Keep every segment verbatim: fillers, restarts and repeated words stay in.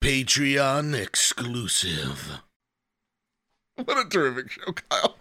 Patreon exclusive. What a terrific show, Kyle.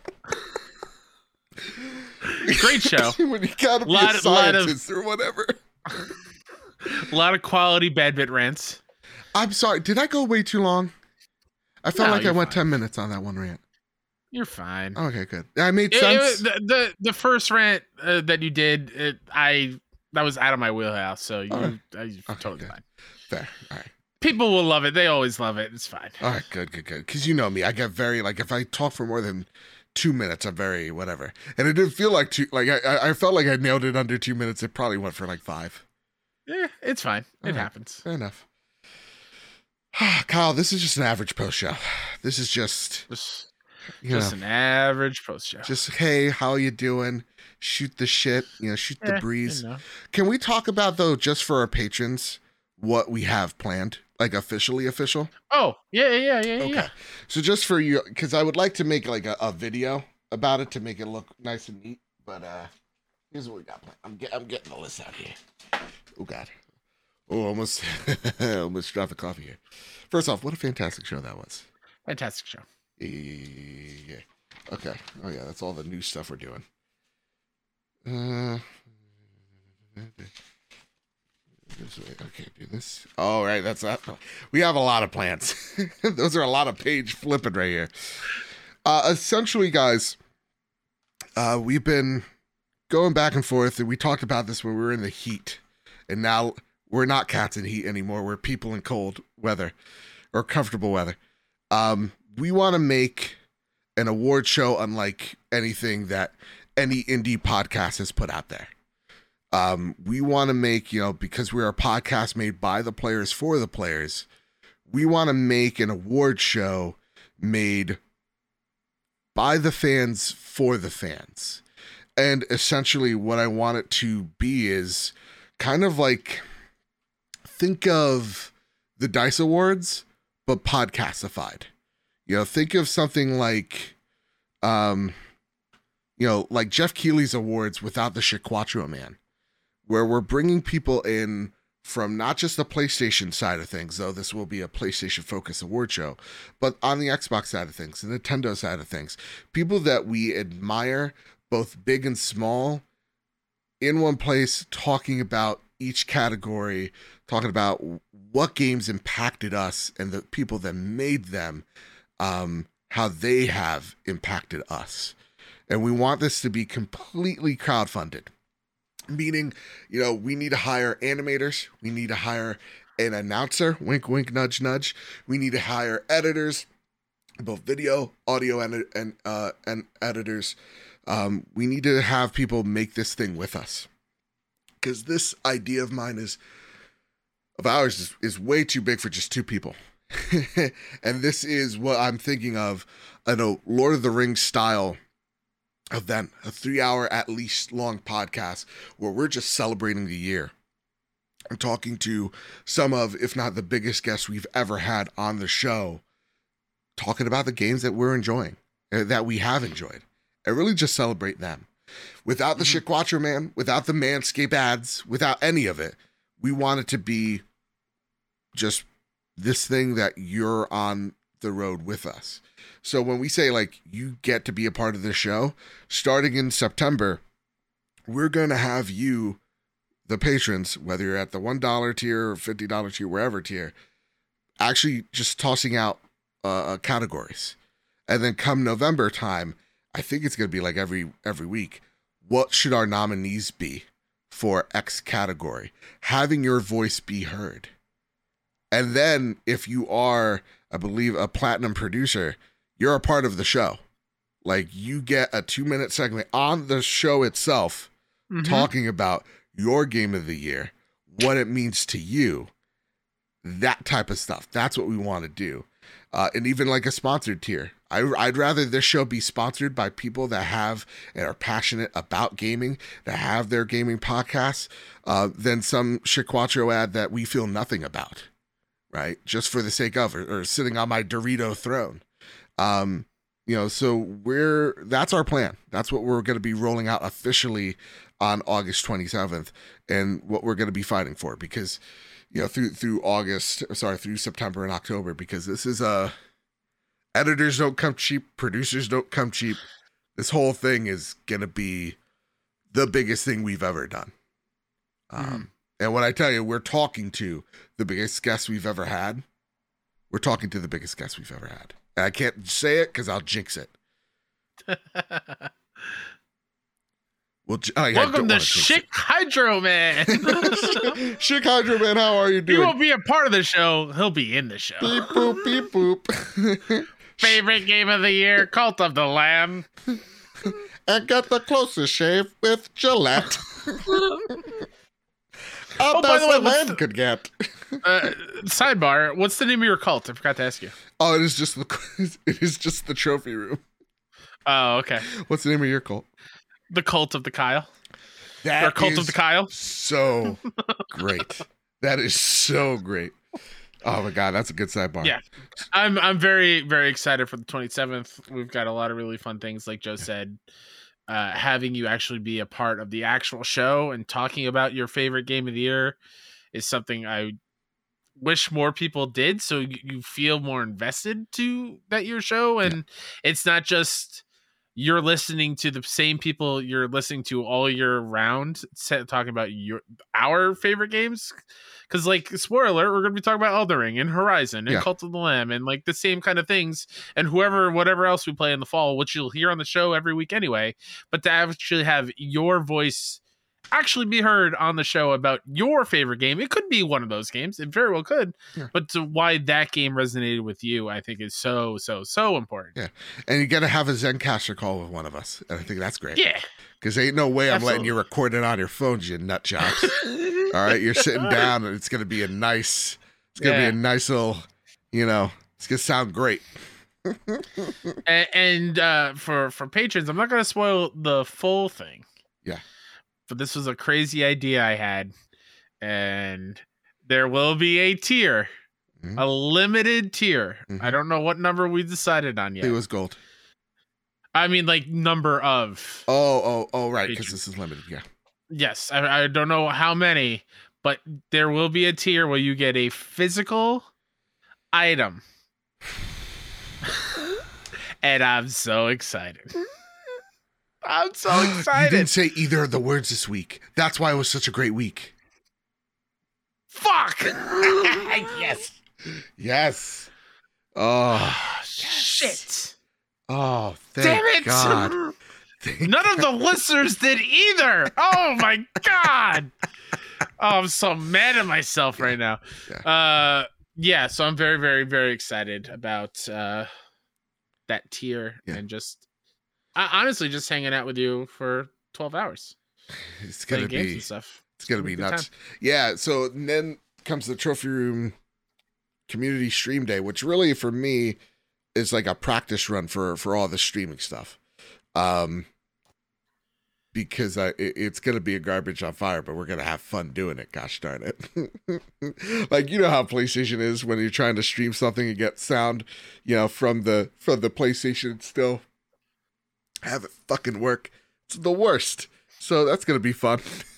Great show. When you gotta be lot, a scientist of, or whatever. A lot of quality bad bit rants. I'm sorry. Did I go way too long? I felt No, like I went fine. ten minutes on that one rant. You're fine. Okay, good. I made it, sense. It, the, the the first rant uh, that you did, it, I that was out of my wheelhouse. So you, right. I, you're Okay, totally good. fine. Fair. All right. People will love it. They always love it. It's fine. All right. Good. Good. Good. Because you know me, I get very like if I talk for more than two minutes, I'm very whatever. And it didn't feel like two. Like I, I felt like I nailed it under two minutes. It probably went for like five. Yeah, it's fine. It right. happens. Fair enough. Kyle, this is just an average post show. This is just Just, you just know, an average post show. just hey, how you doing? Shoot the shit, you know, shoot the Eh, breeze. you know. Can we talk about though, just for our patrons, what we have planned, like officially official? Oh yeah, yeah, yeah, yeah. Okay. yeah. So just for you, because I would like to make like a, a video about it to make it look nice and neat. But uh here's what we got planned. I'm get, I'm getting the list out here. Oh God. Oh, almost, almost dropped the coffee here. First off, what a fantastic show that was. Fantastic show. Yeah, yeah, yeah, yeah, yeah. Okay. Oh yeah, that's all the new stuff we're doing. Uh, this way. Okay, do this. All right, that's that. We have a lot of plans. Those are a lot of page flipping right here. Uh, essentially, guys, uh, we've been going back and forth, and we talked about this when we were in the heat, and now we're not cats in heat anymore. We're people in cold weather or comfortable weather. Um, we want to make an award show unlike anything that any indie podcast has put out there. Um, we want to make, you know, because we're a podcast made by the players for the players, we want to make an award show made by the fans for the fans. And essentially what I want it to be is kind of like, think of the DICE Awards, but podcastified. You know, think of something like, um, you know, like Jeff Keighley's awards without the Chiquatro Man, where we're bringing people in from not just the PlayStation side of things, though this will be a PlayStation-focused award show, but on the Xbox side of things, the Nintendo side of things, people that we admire, both big and small, in one place, talking about each category, talking about what games impacted us and the people that made them, um, how they have impacted us. And we want this to be completely crowdfunded, meaning, you know, we need to hire animators. We need to hire an announcer, wink, wink, nudge, nudge. We need to hire editors, both video, audio, and, and, uh, and editors. Um, we need to have people make this thing with us. Because this idea of mine is, of ours, is, is way too big for just two people. And this is what I'm thinking of, a Lord of the Rings style event, a three hour at least long podcast where we're just celebrating the year. I'm talking to some of, if not the biggest guests we've ever had on the show, talking about the games that we're enjoying, that we have enjoyed, and really just celebrate them. Without the mm-hmm. Chiquatro Man, without the Manscaped ads, without any of it, we want it to be just this thing that you're on the road with us. So when we say, like, you get to be a part of this show, starting in September, we're going to have you, the patrons, whether you're at the one dollar tier or fifty dollar tier, wherever tier, actually just tossing out uh, categories. And then come November time, I think it's going to be like every every week, what should our nominees be for X category? Having your voice be heard. And then if you are, I believe, a platinum producer, you're a part of the show. Like, you get a two minute segment on the show itself, mm-hmm. talking about your game of the year, what it means to you, that type of stuff. That's what we want to do. Uh, and even like a sponsored tier. I, I'd rather this show be sponsored by people that have and are passionate about gaming, that have their gaming podcasts, uh, than some Chiquatro ad that we feel nothing about, right? Just for the sake of, or, or sitting on my Dorito throne. Um, you know, so we're, that's our plan. That's what we're going to be rolling out officially on August twenty-seventh, and what we're going to be fighting for, because, you know, through through August, sorry, through September and October, because this is uh editors don't come cheap, producers don't come cheap. This whole thing is gonna be the biggest thing we've ever done. Um, mm. And when I tell you we're talking to the biggest guests we've ever had, we're talking to the biggest guests we've ever had. And I can't say it because I'll jinx it. Well, oh, yeah, welcome to Chick Hydro Man. Chick Hydro Man, how are you doing? He won't be a part of the show. He'll be in the show. Beep boop, beep boop. Favorite game of the year, Cult of the Lamb. And get the closest shave with Gillette. Oh, by the way, the man the, could get. uh, sidebar, what's the name of your cult? I forgot to ask you. Oh, it is just the it is just the trophy room. Oh, okay. What's the name of your cult? The Cult of the Kyle. That or Cult of the Kyle. So great. That is so great. Oh my god, that's a good sidebar. Yeah, I'm I'm very very excited for the twenty-seventh. We've got a lot of really fun things, like Joe said. Uh, having you actually be a part of the actual show and talking about your favorite game of the year is something I wish more people did, so you, you feel more invested to that year show, and yeah. It's not just you're listening to the same people you're listening to all year round talking about your our favorite games. Because, like, spoiler alert, we're going to be talking about Elden Ring and Horizon and yeah. Cult of the Lamb and, like, the same kind of things. And whoever, whatever else we play in the fall, which you'll hear on the show every week anyway. But to actually have your voice actually be heard on the show about your favorite game. It could be one of those games. It very well could. Yeah. But to why that game resonated with you, I think is so, so, so important. Yeah. And you got to have a Zencastr call with one of us. And I think that's great. Yeah. Because ain't no way I'm Absolutely. letting you record it on your phones, you nut jobs. All right, you're sitting down, and it's gonna be a nice, it's gonna yeah. be a nice little, you know, it's gonna sound great. and and uh, for for patrons, I'm not gonna spoil the full thing. Yeah, but this was a crazy idea I had, and there will be a tier, mm-hmm. a limited tier. Mm-hmm. I don't know what number we decided on yet. It was gold. I mean, like, number of. Oh, oh, oh, right, because this is limited, yeah. Yes, I, I don't know how many, but there will be a tier where you get a physical item. And I'm so excited. I'm so excited. You didn't say either of the words this week. That's why it was such a great week. Fuck! Yes. Yes. Oh, shit. Oh, thank Damn it. God. Thank None God. of the listeners did either. Oh, my God. Oh, I'm so mad at myself yeah. right now. Yeah. Uh, yeah, so I'm very, very, very excited about uh, that tier yeah. and just, uh, honestly, just hanging out with you for twelve hours. It's going to be, and stuff. It's going to be nuts. Time. Yeah, so then comes the Trophy Room Community Stream Day, which really, for me, is like a practice run for for all the streaming stuff, um, because I it, it's gonna be a garbage on fire, but we're gonna have fun doing it. Gosh darn it! Like, you know how PlayStation is when you're trying to stream something and get sound, you know, from the from the PlayStation and still have it fucking work. It's the worst. So that's gonna be fun.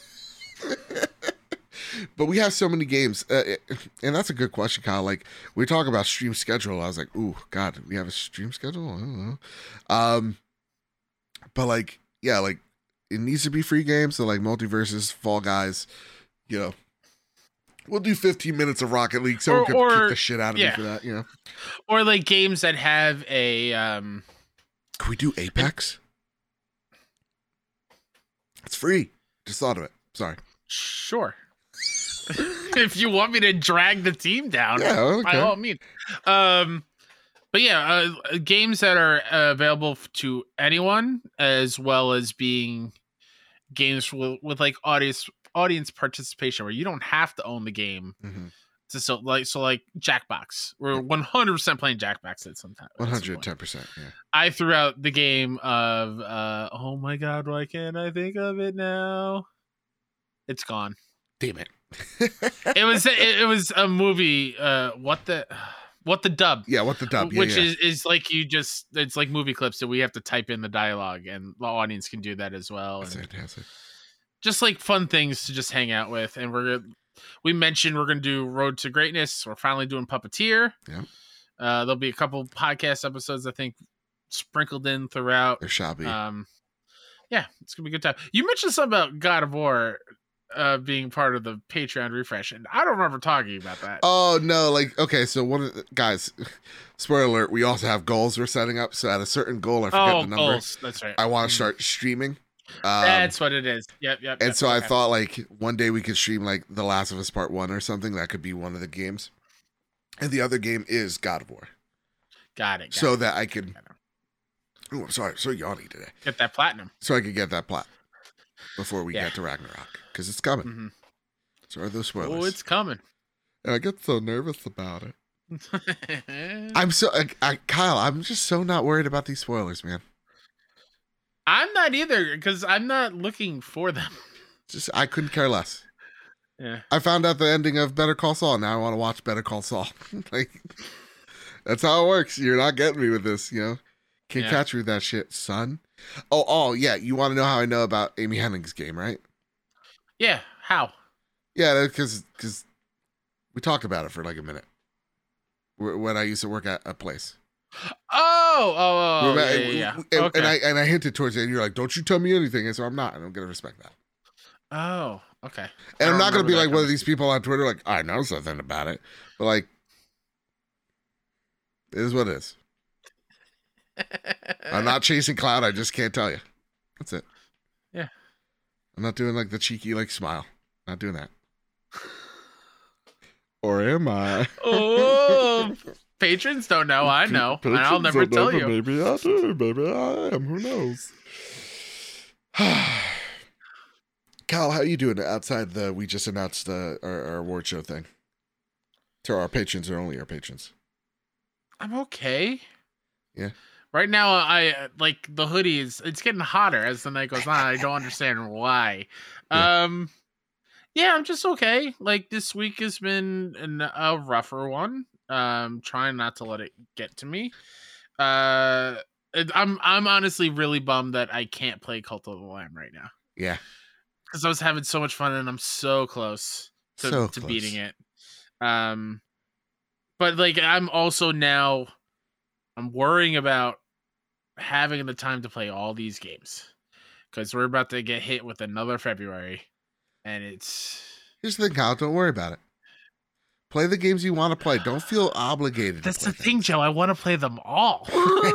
But we have so many games, uh, and that's a good question, Kyle. Like, we talk about stream schedule, I was like, "Ooh, God, we have a stream schedule." I don't know. Um, but like, yeah, like it needs to be free games. So like, Multiverses, Fall Guys, you know, we'll do fifteen minutes of Rocket League. Someone or, could or, kick the shit out of yeah. me for that, you know. Or like games that have a. Um... Can we do Apex? It's free. Just thought of it. Sorry. Sure. If you want me to drag the team down, yeah, okay. by all means. Um, but yeah, uh, games that are uh, available to anyone, as well as being games with, with like audience audience participation, where you don't have to own the game. Mm-hmm. To so like so like Jackbox, we're one hundred percent playing Jackbox at some time. One hundred ten percent. Yeah. I threw out the game of uh, oh my God, why can't I think of it now? It's gone. Damn it. it was it, it was a movie. Uh, what the what the dub? Yeah, what the dub? Yeah, which yeah. is is like you just it's like movie clips, so we have to type in the dialogue, and the audience can do that as well. That's and fantastic. Just like fun things to just hang out with, and we're we mentioned we're going to do Road to Greatness. We're finally doing Puppeteer. Yeah. Uh, there'll be a couple podcast episodes, I think, sprinkled in throughout. There shall be. Um, yeah, it's going to be a good time. You mentioned something about God of War uh, being part of the Patreon refresh, and I don't remember talking about that. Oh, no. Like, okay, so one of the guys, spoiler alert, we also have goals we're setting up. So at a certain goal, I forget oh, the number. goals. That's right. I want to start streaming. Um, That's what it is. Yep, yep. And yep, so okay. I thought like one day we could stream like The Last of Us Part One or something. That could be one of the games. And the other game is God of War. Got it. Got so it. that I could. Oh, I'm sorry. I'm so yawny today. Get that platinum. So I could get that plat before we Yeah. get to Ragnarok because it's coming. Mm-hmm. So are those spoilers? Oh, it's coming. And I get so nervous about it. I'm so I, I, Kyle. I'm just so not worried about these spoilers, man. I'm not either because I'm not looking for them. Just I couldn't care less. Yeah. I found out the ending of Better Call Saul. Now I want to watch Better Call Saul. Like that's how it works. You're not getting me with this, you know. Can't Yeah. catch me with that shit, son. Oh, oh yeah. You want to know how I know about Amy Hennig's game, right? Yeah. How? Yeah, because because we talked about it for like a minute Wh- when I used to work at a place. Oh, oh, oh, Remember- yeah, yeah, yeah. And, Okay. and I and I hinted towards it, and you're like, "Don't you tell me anything," and so I'm not, and I'm gonna respect that. Oh, okay. I And I'm don't not gonna remember be that like one of these people on Twitter, like, "I know something about it," but like, it is what it is. I'm not chasing cloud. I just can't tell you. That's it. Yeah. I'm not doing like the cheeky like smile. Not doing that. Or am I? Oh, patrons don't know. I know. And I'll never tell you. Maybe I do. Maybe I am. Who knows? Kyle, how you doing outside the? We just announced uh, our, our award show thing. To our patrons or only our patrons. I'm okay. Yeah. Right now, I like the hoodies. It's getting hotter as the night goes on. I don't understand why. Yeah. Um, yeah, I'm just okay. Like this week has been an, a rougher one. Um, trying not to let it get to me. Uh, it- I'm I'm honestly really bummed that I can't play Cult of the Lamb right now Yeah. because I was having so much fun and I'm so close to, So to close. beating it. Um, but like I'm also now I'm worrying about having the time to play all these games because we're about to get hit with another February, and it's Here's the thing, Kyle. Don't worry about it. Play the games you want to play. Don't feel obligated. that's to the play thing, Joe. I want to play them all.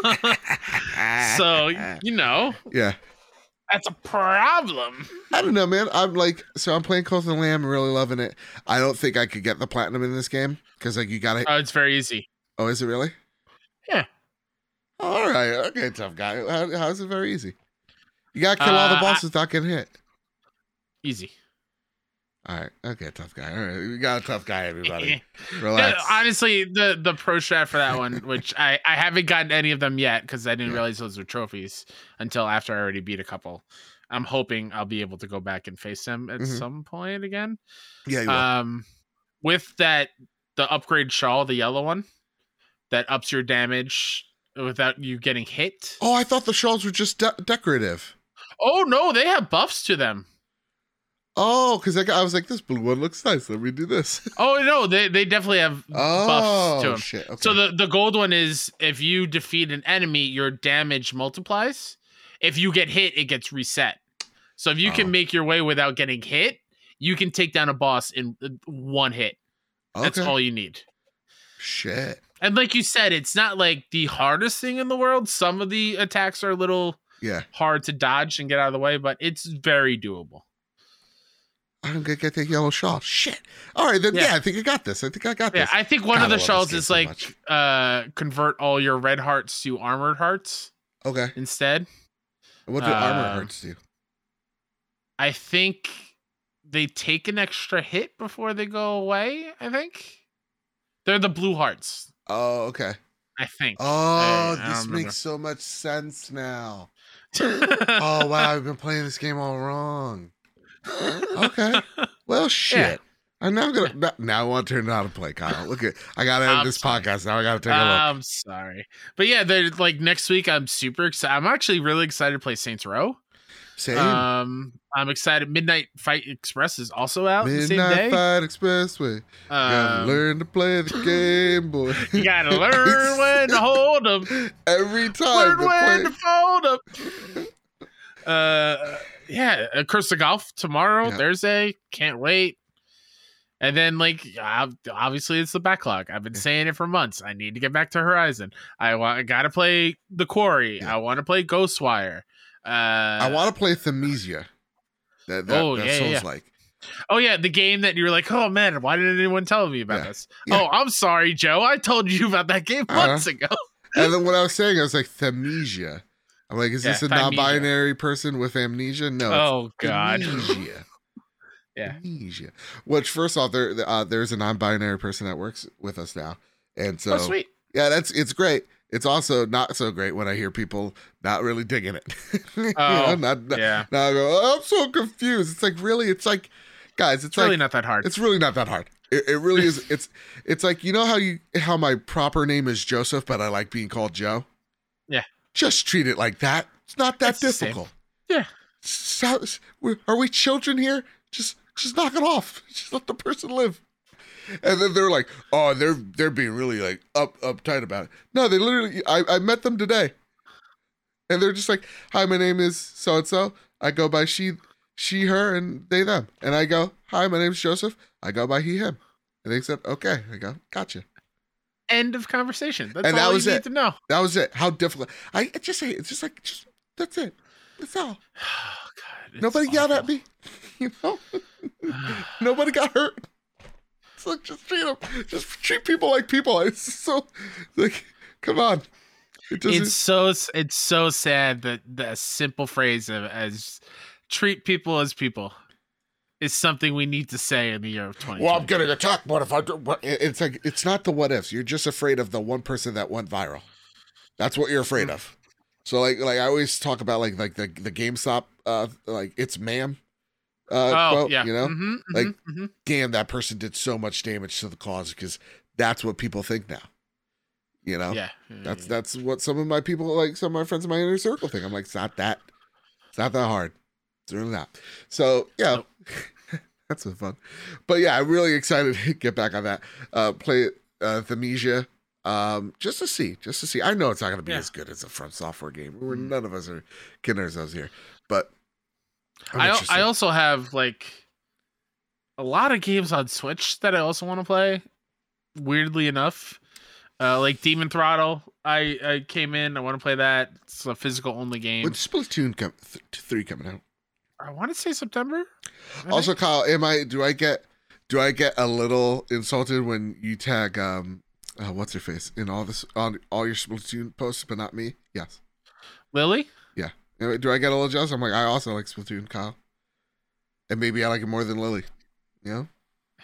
So you know Yeah. that's a problem. I don't know, man. I'm like, so I'm playing Cult of the Lamb. I'm really loving it. I don't think I could get the platinum in this game because, like, you gotta. Oh, it's very easy. Oh, is it really? Yeah. All right. Okay, tough guy. How, how's it very easy? You gotta kill all the Uh, bosses without getting hit. Easy. All right. Okay, tough guy. All right. We got a tough guy, everybody. Yeah, Relax. honestly, the the pro strat for that one, which I I haven't gotten any of them yet because I didn't Yeah. realize those were trophies until after I already beat a couple. I'm hoping I'll be able to go back and face them at Mhm. some point again. Yeah, you will. Um, with that, the upgrade shawl, the yellow one, that ups your damage without you getting hit. Oh, I thought the shawls were just de- decorative. Oh no, they have buffs to them. Oh, because I, got- I was like, this blue one looks nice. Let me do this. Oh no, they they definitely have Oh, buffs to them. shit. Okay. So the, the gold one is if you defeat an enemy, your damage multiplies. If you get hit, it gets reset. So if you Oh. can make your way without getting hit, you can take down a boss in uh, one hit. That's Okay. all you need. Shit. And like you said, it's not like the hardest thing in the world. Some of the attacks are a little Yeah. hard to dodge and get out of the way, but it's very doable. I don't get, get the yellow shawl. Shit. All right, then, yeah. Yeah. I think I got this. I think I got Yeah, this. I think one God, of the I love this shells game is so like much. uh convert all your red hearts to armored hearts Okay. instead. What do armor Uh, hearts do? I think they take an extra hit before they go away. I think they're the blue hearts. Oh, okay. I think. Oh, I- I this don't makes so much sense now. remember. Oh, wow. I've been playing this game all wrong. Okay. Well, shit. I'm now gonna now- now I want to turn it on and play, Kyle. Look at I gotta end I'm this sorry. podcast. Now I gotta take a look. I'm sorry, but yeah, they're like next week. I'm super excited. I'm actually really excited to play Saints Row. Same. Um, I'm excited. Midnight Fight Express is also out the same Midnight day. Fight Expressway. You gotta Um, learn to play the game, boy. You gotta learn when to hold them. Every time. Learn when play. to fold them. Uh, yeah, uh, Curse of Golf tomorrow, Yeah. Thursday. Can't wait. And then, like, ob- obviously, it's the backlog. I've been Yeah. saying it for months. I need to get back to Horizon. I want. I gotta play The Quarry. Yeah. I want to play Ghostwire. Uh, I want to play Thamnesia. That, that, Oh, that yeah, sounds yeah. like. Oh yeah, the game that you were like, oh man, why didn't anyone tell me about Yeah. this? Yeah. Oh, I'm sorry, Joe. I told you about that game Uh-huh. months ago. And then what I was saying, I was like, Thamnesia. I'm like, is Yeah, this a Thamnesia. non-binary person with amnesia? No. Oh it's god. Thamnesia. Yeah. Amnesia. Which, first off, there uh, there's a non-binary person that works with us now, and so Oh sweet. yeah, that's it's great. It's also not so great when I hear people not really digging it. You Oh, know, not, not- Yeah. now I go, oh, I'm so confused. It's like really, it's like, guys, it's, It's really like not that hard. it's really not that hard. It, it really is. It's it's like, you know how you how my proper name is Joseph, but I like being called Joe. Yeah. Just treat it like that. It's not that It's the same. difficult. Yeah. So, we're- are we children here? Just just knock it off. Just let the person live. And then they're like, oh, they're they're being really like up uptight about it. No, they literally. I I met them today, and they're just like, hi, my name is so and so. I go by she she her and they them, and I go, hi, my name's Joseph. I go by he him, and they said, okay. I go, gotcha. End of conversation. That's And all that you was need it. to know. That was it. How difficult. I I just say it's just like just that's it. That's all. Oh, God, it's Nobody yelled at awful. me. You know, nobody got hurt. It's like just treat them, just treat people like people. It's so like, come on. It doesn't. It's so it's so sad that the simple phrase of as treat people as people is something we need to say in the year of twenty. Well, I'm getting attacked. What if I do? What? It- It's like it's not the what ifs. You're just afraid of the one person that went viral. That's what you're afraid of. So like like I always talk about like like the the GameStop uh like it's ma'am uh Oh quote, yeah. you know Mhm, Like, mhm, mhm. damn, that person did so much damage to the cause because that's what people think now. You know, yeah. that's that's what some of my people, like some of my friends in my inner circle, think. I'm like, it's not that, it's not that hard. It's really not. So yeah, Nope. that's so fun. But yeah, I'm really excited to get back on that. Uh, play uh, Thamnesia, um, just to see, just to see. I know it's not going to be Yeah. as good as a From Software game. We're Mhm. none of us are kidding ourselves here, but I'm I al- interested. I also have like a lot of games on Switch that I also want to play. Weirdly enough, uh, like Demon Throttle, I, I came in. I want to play that. It's a physical only game. With Splatoon com- th- three coming out. I want to say September. I think. Also, Kyle, am I? Do I get? Do I get a little insulted when you tag um, uh, what's her face in all this on all your Splatoon posts, but not me? Yes. Lily. Uh, Do I get a little jealous? I'm like, I also like Splatoon, Kyle, and maybe I like it more than Lily. You know?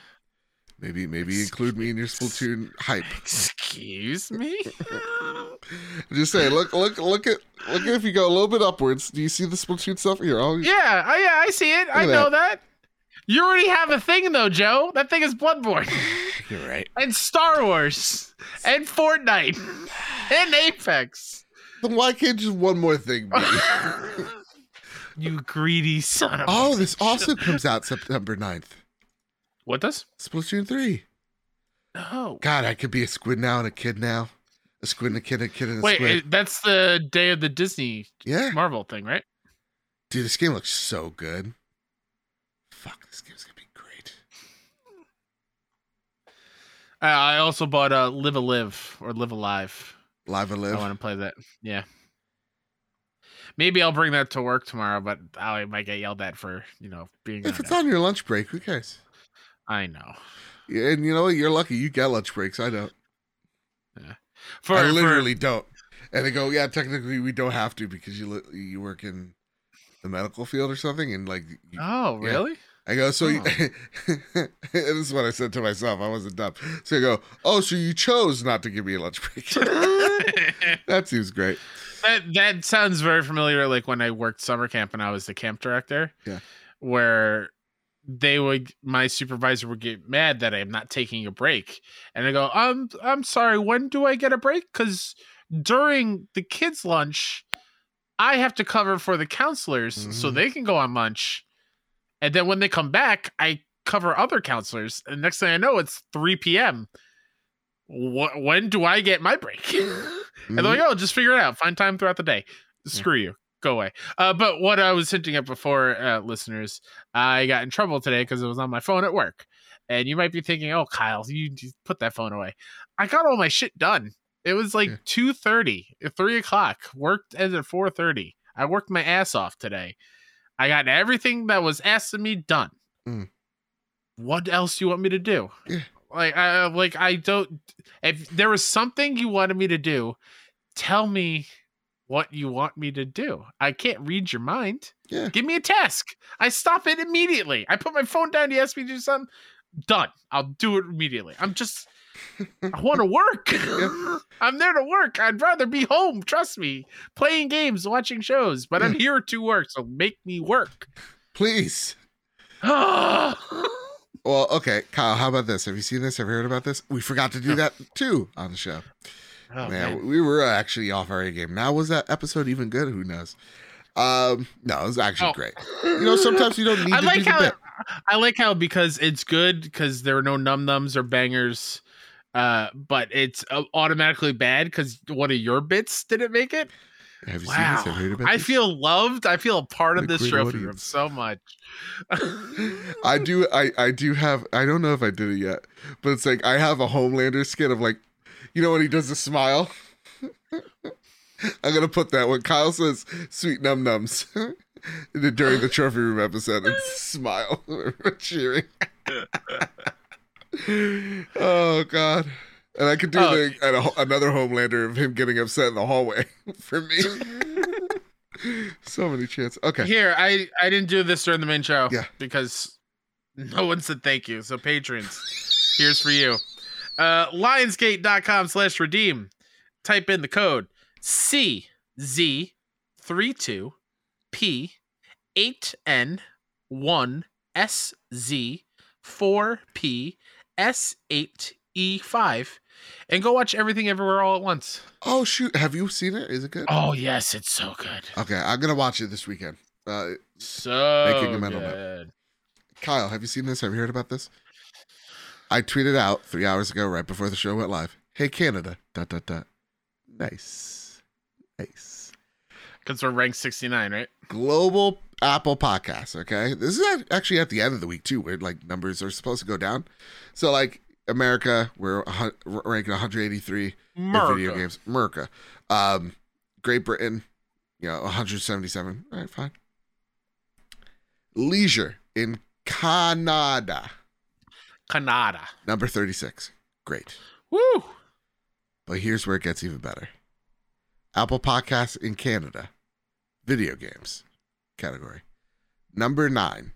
Maybe maybe include me in your Splatoon hype. Excuse me. I'm just saying, look look look at look at if you go a little bit upwards. Do you see the Splatoon stuff here? Oh, Yeah, I, yeah, I see it. I at know that. You already have a thing though, Joe. That thing is Bloodborne you're right. and Star Wars and Fortnite and Apex. Then why can't just one more thing be? You greedy son of. Oh, a this bitch. also comes out September ninth. What does? Splatoon three. Oh, God, I could be a squid now and a kid now. A squid and a kid, a kid and a wait, squid. it- that's the day of the Disney Yeah. Marvel thing, right? Dude, this game looks so good. Fuck, this game's gonna be great. Uh, I also bought uh, Live a Live or Live Alive. Live and I live. want to play that. Yeah. Maybe I'll bring that to work tomorrow, but I might get yelled at for, you know, being If on it's it. on your lunch break, who cares? I know. Yeah, and you know what? You're lucky you get lunch breaks. I don't. For, I for- literally don't. And they go, yeah, technically we don't have to because you li- you work in the medical field or something, and like. You, Oh, yeah. really? I go, so you, Oh. and this is what I said to myself. I wasn't dumb. So I go, oh, so you chose not to give me a lunch break. That seems great. That that sounds very familiar. Like when I worked summer camp and I was the camp director. Yeah. Where they would, my supervisor would get mad that I'm not taking a break, and I go, "I'm I'm sorry. When do I get a break? Because during the kids' lunch, I have to cover for the counselors Mhm. so they can go on lunch. And then when they come back, I cover other counselors. And next thing I know, it's three p.m. Wh- when do I get my break? And they're like, oh, just figure it out. Find time throughout the day. Screw you. Go away. Uh, but what I was hinting at before, uh, listeners, I got in trouble today because it was on my phone at work. And you might be thinking, oh, Kyle, you just put that phone away. I got all my shit done. It was like Yeah. two thirty, three o'clock. Worked as at four thirty. I worked my ass off today. I got everything that was asked of me done. Mm. What else do you want me to do? Yeah. Like I like I don't. If there was something you wanted me to do, tell me what you want me to do. I can't read your mind. Yeah. Give me a task. I stop it immediately. I put my phone down. You ask me to do something. Done. I'll do it immediately. I'm just. I want to work. Yeah. I'm there to work. I'd rather be home. Trust me. Playing games, watching shows. But I'm here to work. So make me work. Please. Well, okay, Kyle, how about this? Have you seen this? Have you heard about this? We forgot to do that too on the show. Oh, man, man. we were actually off our A game. Now, was that episode even good? Who knows? Um, no, it was actually Oh. great. You know, sometimes you don't need I to like do the how bit. I like how because it's good because there are no num nums or bangers, uh, but it's uh, automatically bad because one of your bits didn't make it. Have you Wow, seen this? Have you heard about I this? feel loved. I feel a part of The this great trophy room audience. so much. I do. I I do have. I don't know if I did it yet, but it's like I have a Homelander skit of like, you know, when he does the smile. I'm gonna put that when Kyle says "sweet num nums" during the trophy room episode and smile, We're cheering. Oh God! And I could do Oh. the and a, another Homelander of him getting upset in the hallway for me. So many chances. Okay. Here, I I didn't do this during the main show. Yeah. Because no one said thank you. So patrons, here's for you. Uh, Lionsgate.com slash redeem. Type in the code C Z thirty-two P eight N one S Z four P S eight E five and go watch Everything Everywhere All at Once. Oh shoot! Have you seen it? Is it good? Oh yes, it's so good. Okay, I'm gonna watch it this weekend. Uh, So Making a mental note. good. Kyle, have you seen this? Have you heard about this? I tweeted out three hours ago, right before the show went live. Hey Canada! Dot dot dot. Nice, nice. Because we're ranked sixty-nine, right? Global Apple Podcasts. Okay, this is ac- actually at the end of the week too, where like numbers are supposed to go down. So like America, we're a hun- we're ranking one hundred eighty-three in video Merca. games. America, um, Great Britain, you know, one hundred seventy-seven. All right, fine. Leisure in Canada, Canada. number thirty-six. Great. Woo! But here's where it gets even better. Apple Podcasts in Canada, video games category, number nine.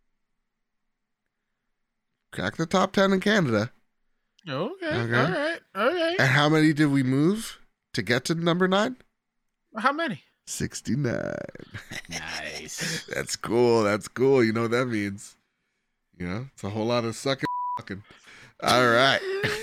Crack the top ten in Canada. Okay. Okay. All right. Okay. And how many did we move to get to number nine? How many? sixty-nine. Nice. That's cool. That's cool. You know what that means? You know, it's a whole lot of sucking. Fucking. All right.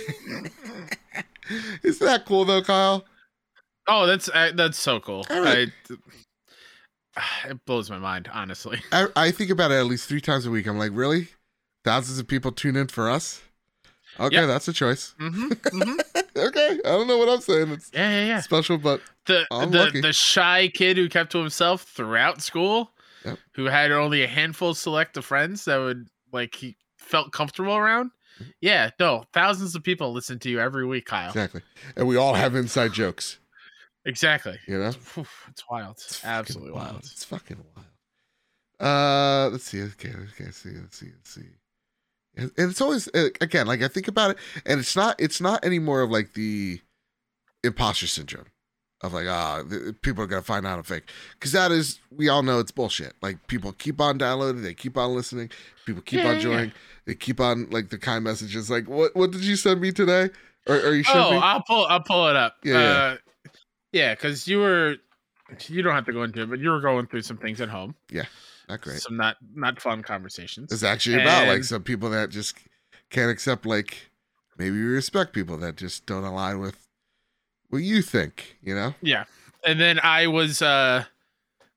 Isn't that cool though, Kyle? Oh, that's uh, that's so cool. All right. I, it blows my mind, honestly. I, I think about it at least three times a week. I'm like, really? Thousands of people tune in for us? Okay, Yep. that's a choice. Mm-hmm, mm-hmm. Okay, I don't know what I'm saying. It's Yeah, yeah, yeah. special, but The I'm the lucky. the shy kid who kept to himself throughout school, Yep. who had only a handful of select of friends that would like he felt comfortable around. Mm-hmm. Yeah, no, thousands of people listen to you every week, Kyle. exactly. And we all have inside jokes, Exactly. you know? Oof, it's wild. It's fucking Absolutely wild. It's fucking wild. Uh, let's see. Okay, okay, let's see. Let's see. Let's see. And and it's always uh, again, like I think about it, and it's not. It's not anymore of like the imposter syndrome of like ah, the, people are gonna find out I'm fake, because that is, we all know it's bullshit. Like people keep on downloading, they keep on listening, people keep Yeah, on yeah, joining, they keep on like the kind messages. Like what? What did you send me today? Or, or you showed Oh, me? I'll pull. I'll pull it up. Yeah, yeah. uh, yeah, because you were. You don't have to go into it, but you were going through some things at home. Not great. Some not not fun conversations. It's actually about like And- some people that just can't accept, like maybe we respect people that just don't align with what you think, you know? Yeah. And then I was uh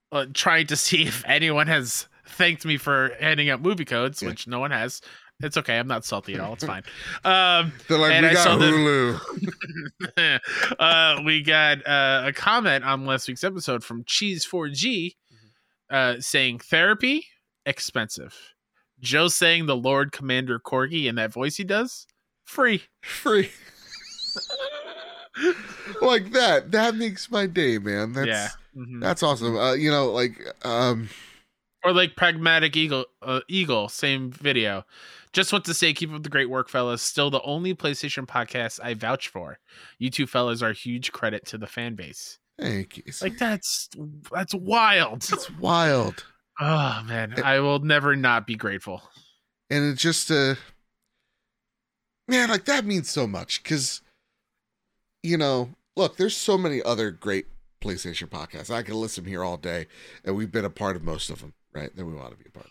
uh, trying to see if anyone has thanked me for handing out movie codes, Yeah. which no one has. It's okay. I'm not salty at all. It's fine. Um, They're like, and we I got saw the- Hulu. uh, we got uh, a comment on last week's episode from Cheese four G uh, saying therapy expensive. Joe saying the Lord Commander Corgi in that voice he does free. Free. Like that. That makes my day, man. That's yeah, Mhm. that's awesome. Uh, you know, like um or like Pragmatic Eagle. Uh, Eagle, same video. Just want to say, keep up the great work, fellas. Still the only PlayStation podcast I vouch for. You two fellas are a huge credit to the fan base. thank you. Like that's that's wild. It's wild. Oh man, I will never not be grateful. And it just uh man, like that means so much because you know, look, there's so many other great PlayStation podcasts. I could listen here all day, and we've been a part of most of them, right? That we want to be a part of.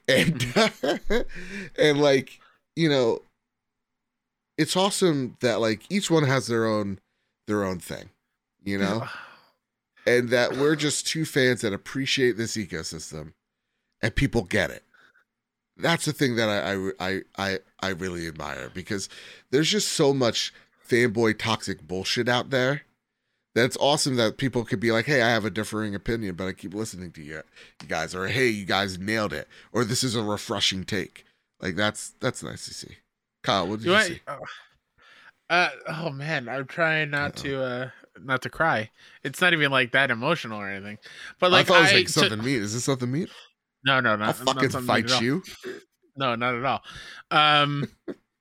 And and like, you know, it's awesome that like each one has their own their own thing, you know? And that we're just two fans that appreciate this ecosystem and people get it. That's the thing that I I I I really admire because there's just so much fanboy toxic bullshit out there. That's awesome that people could be like, hey, I have a differing opinion, but I keep listening to you, you guys, or hey, you guys nailed it, or this is a refreshing take. Like that's that's nice to see. Kyle, what did Do you I, see? uh, uh, oh man, I'm trying not Uh-oh. to uh not to cry. It's not even like that emotional or anything. But I like thought it was I like to- something mean. Is this something mean? no, no, no. I'll fucking fight you. No, not at all. Um,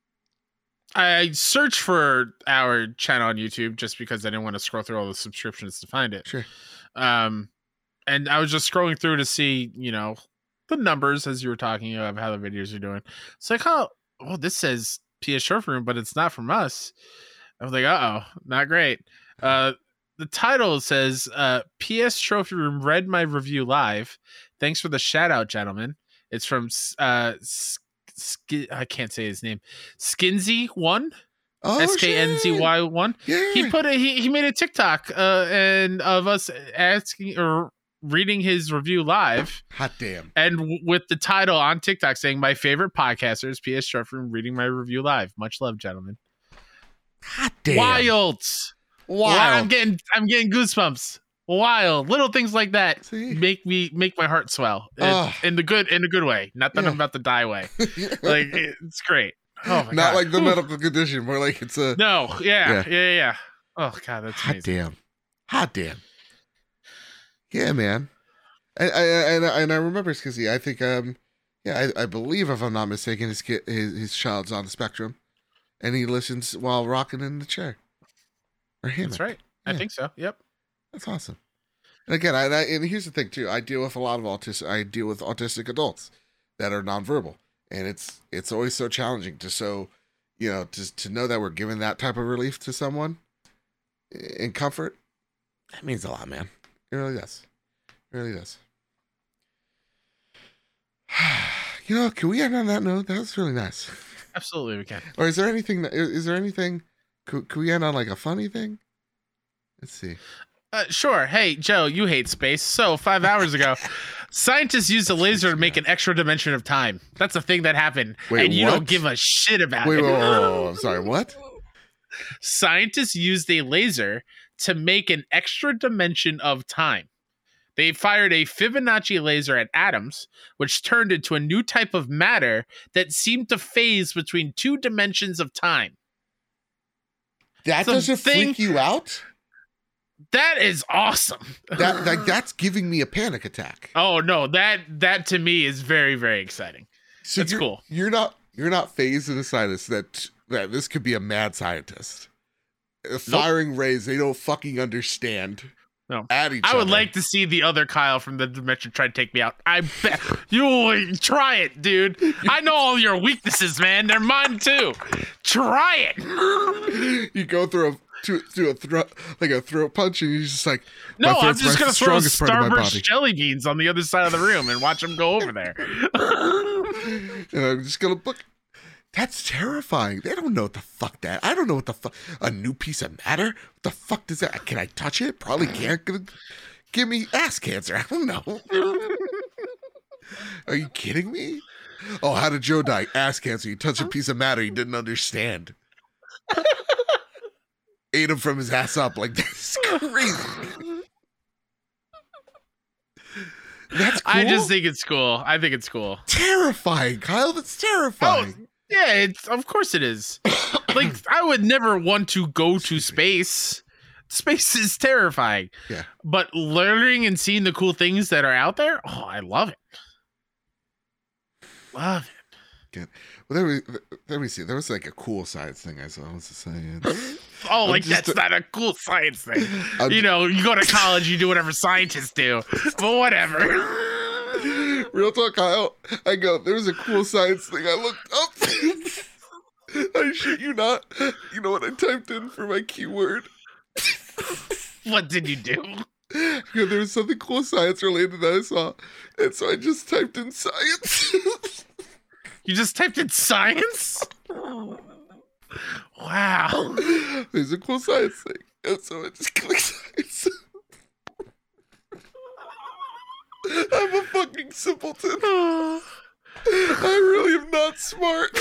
I searched for our channel on YouTube just because I didn't want to scroll through all the subscriptions to find it. Sure. Um, and I was just scrolling through to see, you know, the numbers as you were talking of how the videos are doing. It's like, oh, well, this says P S Trophy Room, but it's not from us. I was like, uh oh, not great. Uh, the title says, uh, P S Trophy Room read my review live. Thanks for the shout out, gentlemen. It's from uh, Sk- I can't say his name. Skinsy one, Oh, S K N Z Y one. Yeah. He put a he, he made a TikTok uh, and of us asking or reading his review live, Hot damn. and w- with the title on TikTok saying my favorite podcasters, P S Trophy Room reading my review live. Much love, gentlemen. Hot damn. Wild. Wild. I'm getting I'm getting goosebumps. Wild little things like that See? make me make my heart swell in, Ugh. in the good in the good way, not that Yeah. I'm about to die way. Like it- it's great. Oh my Not God. like the Whew. medical condition where like it's a No, yeah, Yeah. yeah, yeah, yeah. Oh God, that's hot amazing. damn. Hot damn. Yeah, man. And I and, I- and I remember Skizzy. I think um yeah, I, I believe if I'm not mistaken, his kid his, his child's on the spectrum, and he listens while rocking in the chair. Or him. That's right. I Yeah. think so. Yep. That's awesome. And again, I, I and here's the thing too. I deal with a lot of autistic. I deal with autistic adults that are nonverbal, and it's it's always so challenging to so, you know, to to know that we're giving that type of relief to someone in comfort. That means a lot, man. It really does. It really does. You know, can we end on that note? That was really nice. Absolutely, we can. Or is there anything? That, is there anything? Could, could we end on like a funny thing? Let's see. Uh, sure. Hey, Joe, you hate space. So five hours ago, scientists used a laser to make an extra dimension of time. That's a thing that happened, Wait, and you what? don't give a shit about Wait, it. whoa, whoa, whoa, whoa, I'm sorry. What? Scientists used a laser to make an extra dimension of time. They fired a Fibonacci laser at atoms, which turned into a new type of matter that seemed to phase between two dimensions of time. That It's a doesn't thing- freak you out? That is awesome. That like that's giving me a panic attack. Oh no, that that to me is very very exciting. So That's you're, cool. You're not you're not phased in the slightest that that this could be a mad scientist. Uh, Firing rays they don't fucking understand. No. At each I would other. like to see the other Kyle from the dimension try to take me out. I bet you try it, dude. I know all your weaknesses, man. They're mine too. Try it. You go through a to, to a throat like a throat punch and you're just like No, my I'm throat's just my gonna throw strongest part of my Starburst body. jelly beans on the other side of the room and watch them go over there. And I'm just gonna look. That's terrifying. They don't know what the fuck that. I don't know what the fuck. A new piece of matter? What the fuck does that? Can I touch it? Probably can't. Can Give me ass cancer. I don't know. Are you kidding me? Oh, how did Joe die? Ass cancer. He touched a piece of matter he didn't understand. Ate him from his ass up. Like, that's crazy. That's cool. I just think it's cool. I think it's cool. Terrifying, Kyle. That's terrifying. Oh, yeah, it's of course it is. Like, I would never want to go to space. Space is terrifying. Yeah. But learning and seeing the cool things that are out there, oh, I love it. Love it. Good. Well, there we, there we see. There was like a cool science thing I saw. What's the science? Oh, I'm like just that's a- not a cool science thing. I'm You know, you go to college, you do whatever scientists do. But whatever. Real talk, Kyle. I go, there's a cool science thing I looked up. I shit you not. You know what I typed in for my keyword? What did you do? Yeah, there was something cool science related that I saw. And so I just typed in science. You just typed in science? Wow. There's a cool science thing. And so I just clicked science. I'm a fucking simpleton. I really am not smart.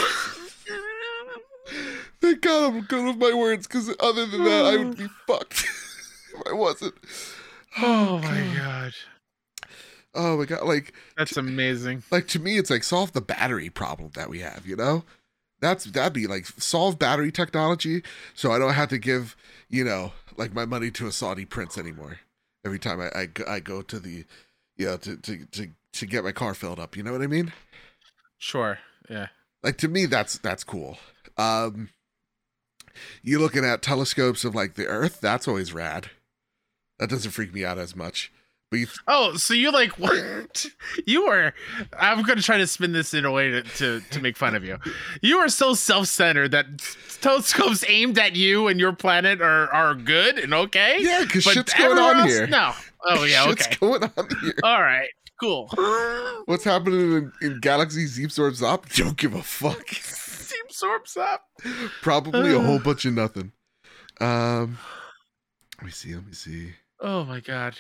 Thank God I'm good with my words, because other than that, I would be fucked if I wasn't. Oh my god. Oh my God. Like, That's amazing. like to me, it's like solve the battery problem that we have, you know? That's, that'd be like solve battery technology so I don't have to give, you know, like my money to a Saudi prince anymore every time I, I, I go to the, you know, to, to, to, to get my car filled up. You know what I mean? Sure. Yeah. Like to me, that's, that's cool. Um, you looking at telescopes of like the Earth, that's always rad. That doesn't freak me out as much. But you, Oh, so you like what? You were. I'm gonna try to spin this in a way to, to, to make fun of you. You are so self-centered that telescopes aimed at you and your planet are, are good and okay. yeah, because But shit's going everywhere on else, here. No. Oh yeah. Shit's Okay. going on here. All right. Cool. What's happening in, in Galaxy Zeep Swords Up? Don't give a fuck. Team Sorps up. Probably a whole bunch of nothing. Um, let me see. Let me see. Oh my god.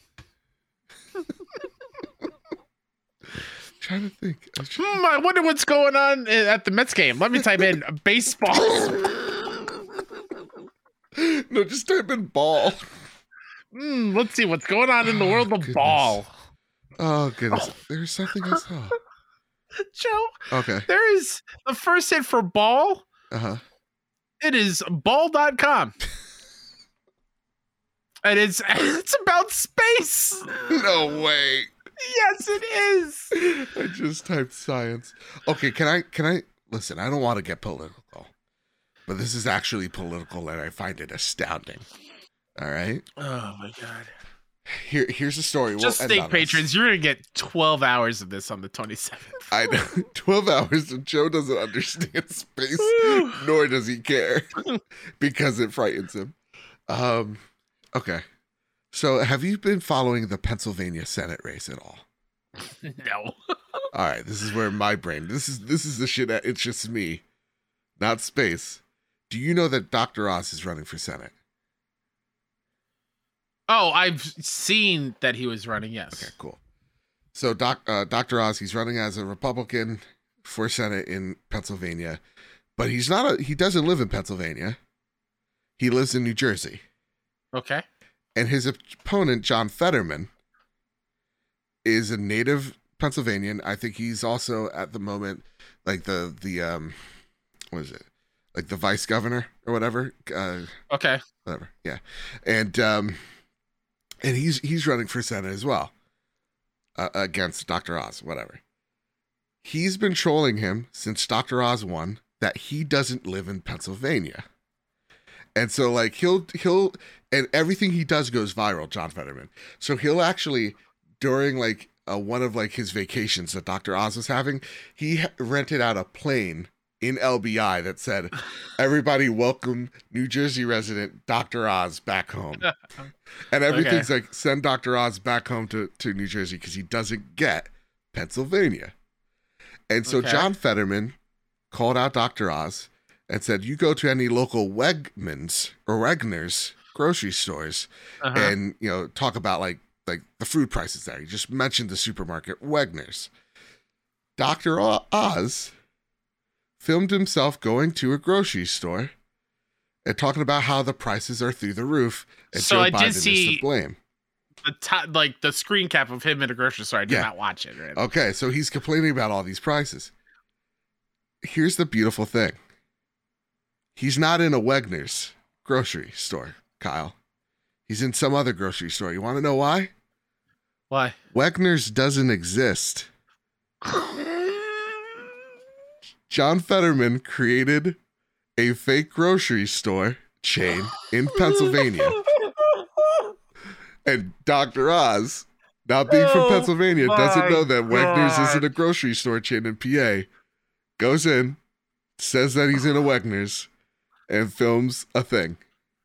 Trying to think. I was trying- Hmm, I wonder what's going on at the Mets game. Let me type in baseball. No, just type in ball. Hmm, let's see what's going on in the world Oh, of goodness. ball. Oh goodness, there's something I saw. Joe, Okay. there is the first hit for ball. Uh huh. It is ball dot com. And it's it's about space. No way. Yes, it is. I just typed science. Okay, can I can I listen? I don't want to get political, but this is actually political, and I find it astounding. All right. Oh my god. Here, here's the story. Just We'll end think, on this. patrons, you're gonna get twelve hours of this on the twenty-seventh. I know. twelve hours and Joe doesn't understand space, Woo. nor does he care because it frightens him. Um, okay. So have you been following the Pennsylvania Senate race at all? No. All right. This is where my brain, this is, this is the shit that it's just me, not space. Do you know that Doctor Oz is running for Senate? Oh, I've seen that he was running, yes. Okay, cool. So doc, uh, Doctor Oz, he's running as a Republican for Senate in Pennsylvania, but he's not a, he doesn't live in Pennsylvania. He lives in New Jersey. Okay. And his opponent, John Fetterman, is a native Pennsylvanian. I think he's also at the moment like the the um what is it? Like the vice governor or whatever. Uh Okay. whatever. Yeah. And um and he's he's running for Senate as well. Uh, against Doctor Oz, whatever. He's been trolling him since Doctor Oz won that he doesn't live in Pennsylvania. And so like he'll he'll and everything he does goes viral, John Fetterman. So he'll actually during like uh, one of like his vacations that Doctor Oz was having, he ha- rented out a plane in L B I that said, "Everybody welcome New Jersey resident Doctor Oz back home." And everything's like send Doctor Oz back home to, to New Jersey because he doesn't get Pennsylvania. And so Okay. John Fetterman called out Doctor Oz and said, "You go to any local Wegmans or Wegner's grocery stores Uh-huh. and, you know, talk about like like the food prices there. He just mentioned the supermarket, Wegner's. Doctor Oz filmed himself going to a grocery store and talking about how the prices are through the roof, and So Joe I Biden did is see- to blame. The top, like the screen cap of him in a grocery store. I did Yeah. not watch it. Right? Okay, so he's complaining about all these prices. Here's the beautiful thing. He's not in a Wegner's grocery store, Kyle. He's in some other grocery store. You want to know why? Why? Wegner's doesn't exist. John Fetterman created a fake grocery store chain in Pennsylvania. And Doctor Oz, not being from Oh Pennsylvania, doesn't my know that Wegner's God. isn't a grocery store chain in P A. Goes in, says that he's in a Wegner's, and films a thing.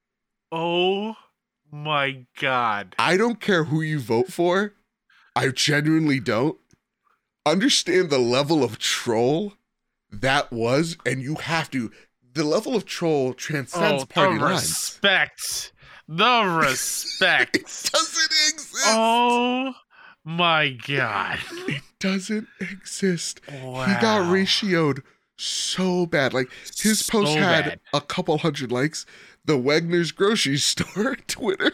Oh my God. I don't care who you vote for. I genuinely don't. Understand the level of troll that was, and you have to. The level of troll transcends Oh, party the lines. respect. The respect. It doesn't exist. Oh my God. It doesn't exist. Wow. He got ratioed so bad. Like his So post had bad. a couple hundred likes. The Wegner's grocery store Twitter,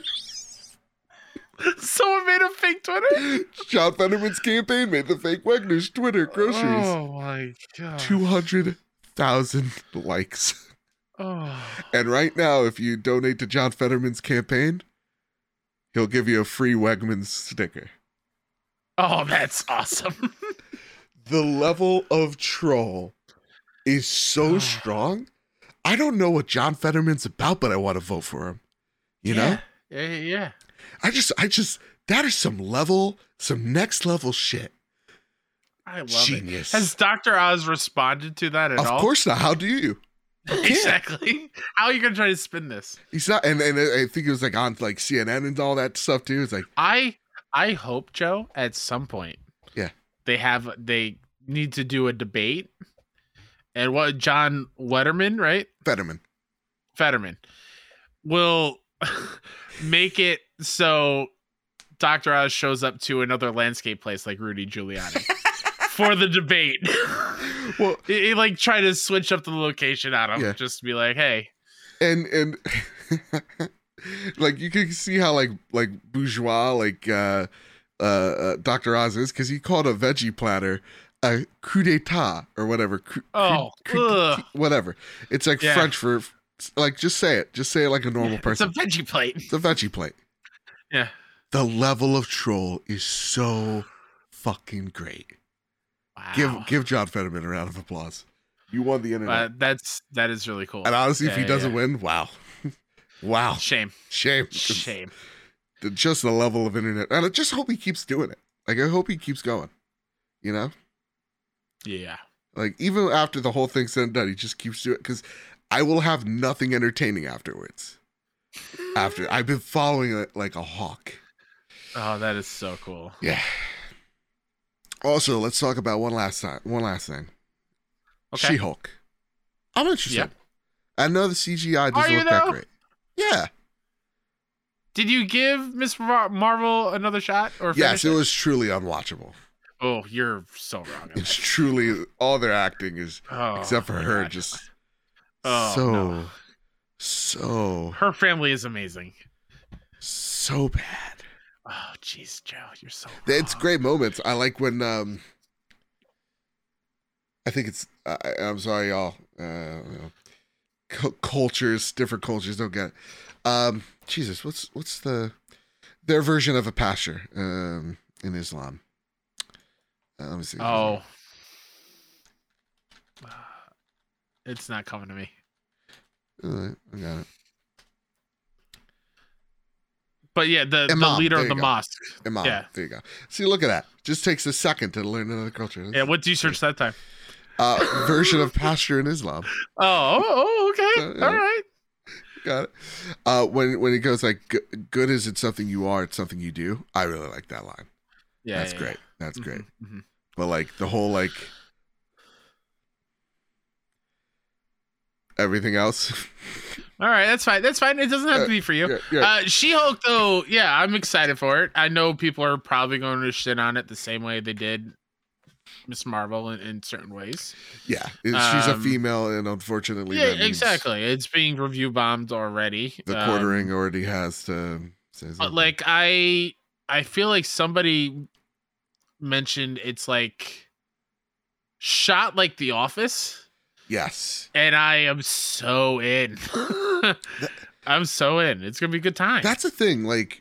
Someone made a fake Twitter? John Fetterman's campaign made the fake Wegner's Twitter groceries. Oh my God. Two hundred thousand likes. Oh. And right now, if you donate to John Fetterman's campaign, he'll give you a free Wegmans sticker. Oh, that's awesome. The level of troll is so strong. I don't know what John Fetterman's about, but I want to vote for him. You know? Yeah, yeah, yeah. I just, I just, that is some level, some next level shit. I love Genius. it. Has Doctor Oz responded to that at Of all? course not. How do you? You can't. Exactly. How are you gonna try to spin this? He's not, and, and I think it was like on like C N N and all that stuff too. It's like, I I hope, Joe, at some point, Yeah. they have they need to do a debate, and what John Letterman, right? Fetterman. Fetterman will make it so Doctor Oz shows up to another landscape place like Rudy Giuliani for the debate. Well, he, he, like try to switch up the location on him, Yeah. just to be like, hey, and and like you can see how like like bourgeois like uh uh, uh Doctor Oz is, because he called a veggie platter a coup d'etat or whatever. Coup, oh, coup- ugh. whatever. It's like Yeah. French for like, just say it. Just say it like a normal it's person. a veggie plate. It's a veggie plate. Yeah. The level of troll is so fucking great. Wow. Give give John Fetterman a round of applause. You won the internet. Uh, that's that is really cool. and honestly, if Yeah, he yeah, doesn't yeah. win, wow. Wow. Shame, Shame. shame. The- Just the level of internet. And I just hope he keeps doing it. Like, I hope he keeps going. You know? Yeah. Like, even after the whole thing's said and done, he just keeps doing it, because I will have nothing entertaining afterwards. After I've been following it like a hawk. Oh, that is so cool. Yeah. Also, let's talk about one last time. One last thing. Okay. She-Hulk. I'm interested. Yeah. I know the C G I Are doesn't you look that though? great. Yeah. Did you give Miss Mar- Marvel another shot or Yes, finish it was truly unwatchable. Oh, you're so wrong. on It's that. truly all their acting is, Oh, except for her, God. just Oh, so, no. so, Her family is amazing. so bad. Oh, jeez, Joe, you're so. It's wrong. great moments. I like when um, I think it's. I, I'm sorry, y'all. Uh, you know, cu- cultures, different cultures don't get it. Um, Jesus, what's what's the their version of a pasture um in Islam? Uh, let me see. Oh. It's not coming to me. All right, I got it. But yeah, the, the Imam, leader there of the you go. mosque. Imam. Yeah. There you go. See, look at that. Just takes a second to learn another culture. Yeah, what did you search that time? Uh, version of pasture in Islam. Oh, oh, oh, okay. Uh, yeah. All right. Got it. Uh, when when he goes like, "G- "Good isn't something you are; it's something you do." I really like that line. Yeah, That's yeah, great. That's yeah. great. Mhm, mhm. But like the whole like, everything else. All right, that's fine. That's fine. It doesn't have to be for you. Yeah, yeah. Uh, She-Hulk, though, yeah, I'm excited for it. I know people are probably going to shit on it the same way they did Miss Marvel in, in certain ways. Yeah, it- she's Um, a female, and unfortunately, Yeah, that means exactly. It's being review bombed already. the Um, quartering already has to say But something. like I I feel like somebody mentioned it's like shot like The Office, Yes, and I am so in. I'm so in. It's gonna be a good time. that's the thing. Like,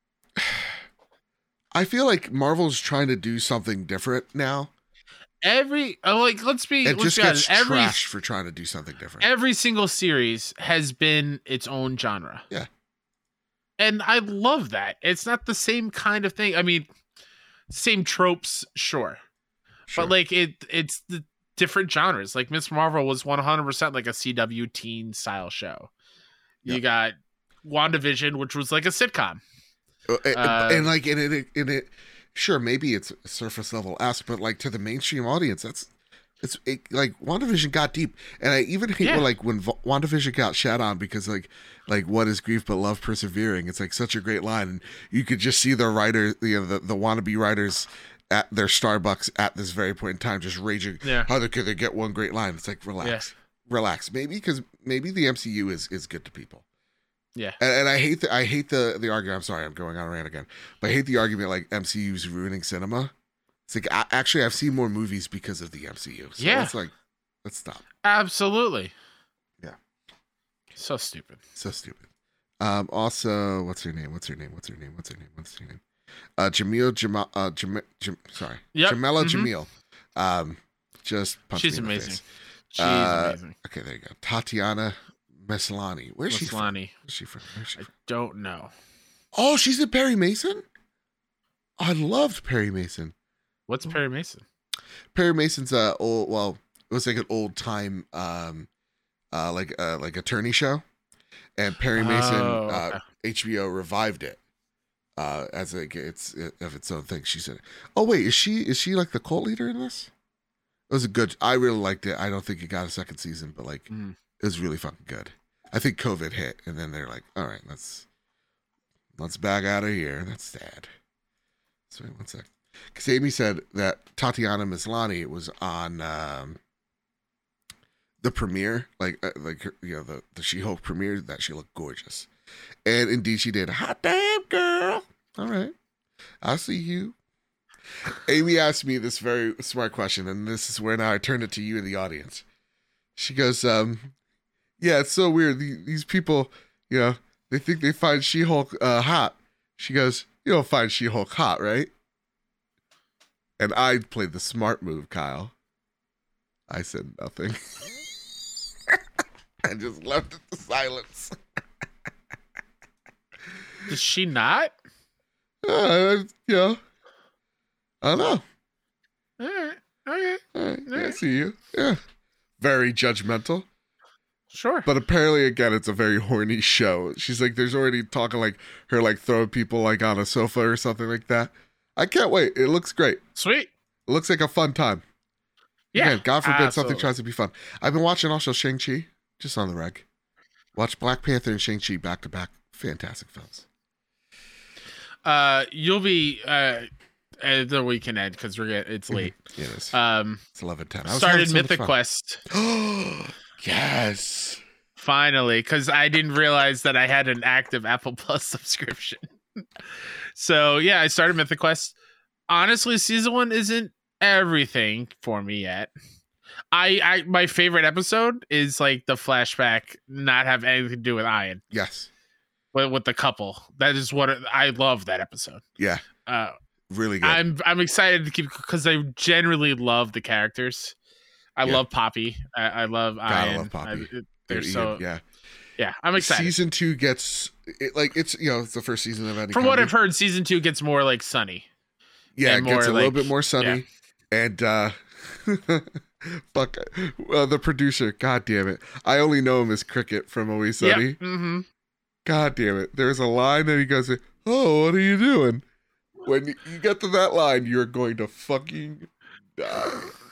I feel like Marvel's trying to do something different now. Every oh, like let's be It let's just be honest, gets every trashed for trying to do something different. every single series has been its own genre. Yeah. And I love that. It's not the same kind of thing. I mean, same tropes, sure. Sure. But like it it's the different genres. Like Miss Marvel was one hundred percent like a C W teen style show. You Yep. got WandaVision, which was like a sitcom. Uh, and, uh, and like in it, in it, sure, maybe it's surface level esque, but like to the mainstream audience, that's it's it, like WandaVision got deep, and I even hate Yeah. when, like when V- WandaVision got shat on because like like what is grief but love persevering? It's like such a great line, and you could just see the writer, you know, the the wannabe writers at their Starbucks at this very point in time just raging. Yeah. How could they get one great line? It's like relax, relax, maybe because maybe the M C U is is good to people. Yeah. And, and I hate the I hate the the argument. I'm sorry, I'm going on a rant again. But I hate the argument like M C U's ruining cinema. It's like I, actually I've seen more movies because of the M C U. So Yeah. it's like let's stop. Absolutely. Yeah. So stupid. So stupid. Um. Also, what's her name? What's her name? What's her name? What's her name? What's her name? Uh, Jamil Jamal. Uh, Jam, Jam, sorry. Yep. Jamila Mhm. Jamil. Um, just punched She's me in the amazing. face. She's Uh, amazing. Okay, there you go. Tatiana Maslany. Where's she from? Maslany. Where's she from? Where's she I from? don't know. Oh, she's in Perry Mason. I loved Perry Mason. What's Perry Mason? Perry Mason's uh old well, it was like an old time um uh like uh like attorney show. And Perry Mason Oh, uh okay. H B O revived it uh as a it's of its own thing. She said, "Oh wait, is she is she like the cult leader in this?" It was a good I really liked it. I don't think it got a second season, but like Mm. it was really fucking good. I think COVID hit and then they're like, "All right, let's let's back out of here." That's sad. So wait one sec. Because Amy said that Tatiana Maslany was on um, the premiere, like uh, like her- you know the the She-Hulk premiere, that she looked gorgeous, and indeed she did. Hot damn girl! All right, I see you. Amy asked me this very smart question, and this is where now I turn it to you in the audience. She goes, um, "Yeah, it's so weird. The- These people, you know, they think they find She-Hulk uh, hot." She goes, "You don't find She-Hulk hot, right?" And I played the smart move, Kyle. I said nothing. I just left it to silence. Does she not? Uh, you know, I don't know. All right. Okay. All right, yeah, I see you. Yeah. Very judgmental. Sure. But apparently, again, it's a very horny show. She's like, there's already talking like her like throwing people like on a sofa or something like that. I can't wait. It looks great. Sweet. It looks like a fun time. Yeah. Again, God forbid absolutely. something tries to be fun. I've been watching also Shang-Chi, just on the reg. Watch Black Panther and Shang-Chi back to back. Fantastic films. Uh, you'll be uh, at the weekend end because we're get, it's late. Yeah, it is. Um, It's eleven ten. I was started having so much Mythic fun. Quest Yes. finally because I didn't realize that I had an active Apple Plus subscription. So yeah, I started Mythic Quest. Honestly, season one isn't everything for me yet. I, I my favorite episode is like the flashback not have anything to do with Ian, Yes. but with the couple. That is what it, I love that episode. Yeah. Uh, Really good. I'm I'm excited to keep because I generally love the characters. I Yeah. love Poppy. I, I love Gotta Ian. love Poppy. I, it, they're Ian, so yeah. yeah. I'm excited. Season two gets it, like it's you know it's the first season of any. From what comedy. I've heard, season two gets more like Sunny. yeah, it and gets more a little like- bit more sunny, and uh, fuck, uh, the producer. God damn it! I only know him as Cricket from Always Sunny. Yep. Mm-hmm. God damn it! There's a line that he goes, "Oh, what are you doing?" When you get to that line, you're going to fucking die.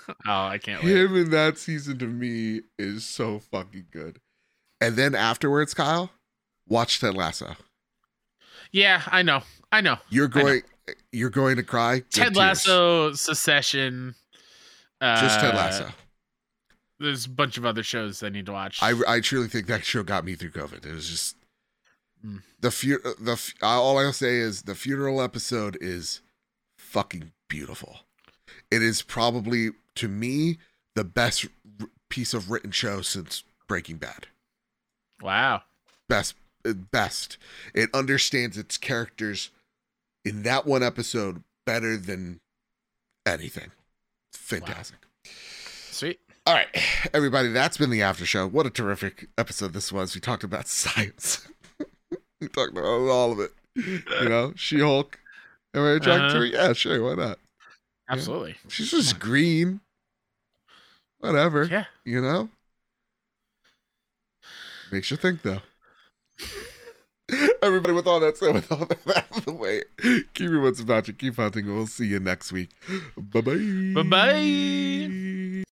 Oh, I can't wait. Him in that season to me is so fucking good. And then afterwards, Kyle, watch Ted Lasso. Yeah, I know. I know. You're I know. going you're going to cry. Good Ted tears. Lasso, Succession. Uh, Just Ted Lasso. There's a bunch of other shows I need to watch. I, I truly think that show got me through COVID. It was just Mm. the fu- the all I'll say is the funeral episode is fucking beautiful. It is probably, to me, the best r- piece of written show since Breaking Bad. Wow. Best, uh, best. It understands its characters in that one episode better than anything. Fantastic. Wow. Sweet. All right, everybody, that's been the after show. What a terrific episode this was. We talked about science. We talked about all of it. You know, She-Hulk. Am I attracted Uh-huh. to her? Yeah, sure, why not? Absolutely. She's just green. Whatever. Yeah. You know? Makes you think, though. Everybody, with all that said, with all that out of the way, keep your wits about you. Keep hunting. We'll see you next week. Bye-bye. Bye-bye.